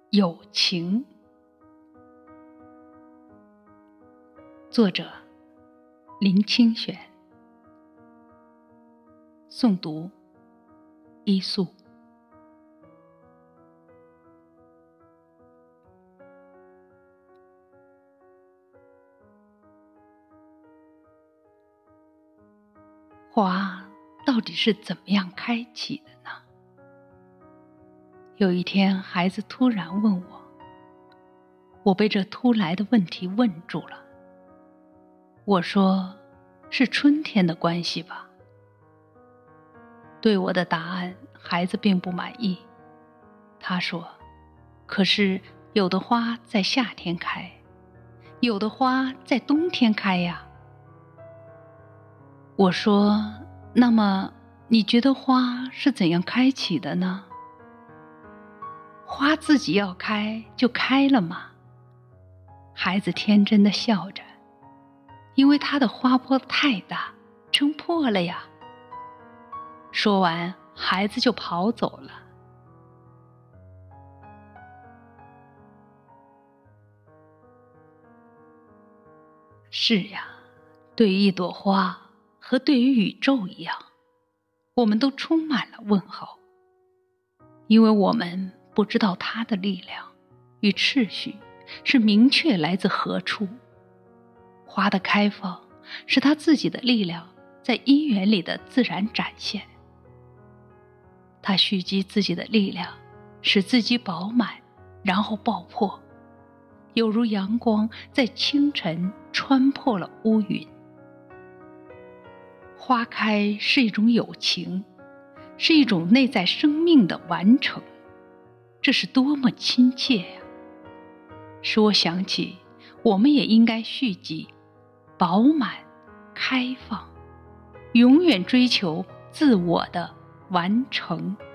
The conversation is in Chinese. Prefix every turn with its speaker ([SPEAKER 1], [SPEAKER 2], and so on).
[SPEAKER 1] 友情，作者林清玄，诵读一素。花到底是怎么样开启的呢？有一天，孩子突然问我被这突来的问题问住了。我说，是春天的关系吧。对我的答案，孩子并不满意。他说，可是有的花在夏天开，有的花在冬天开呀。我说，那么你觉得花是怎样开启的呢？花自己要开就开了吗？孩子天真地笑着，因为他的花苞太大，撑破了呀。说完，孩子就跑走了。是呀，对于一朵花和对于宇宙一样，我们都充满了问号，因为我们不知道它的力量与秩序是明确来自何处。花的开放是它自己的力量在因缘里的自然展现，它蓄积自己的力量，使自己饱满，然后爆破，有如阳光在清晨穿破了乌云。花开是一种友情，是一种内在生命的完成，这是多么亲切呀！使我想起，我们也应该蓄积、饱满、开放，永远追求自我的完成。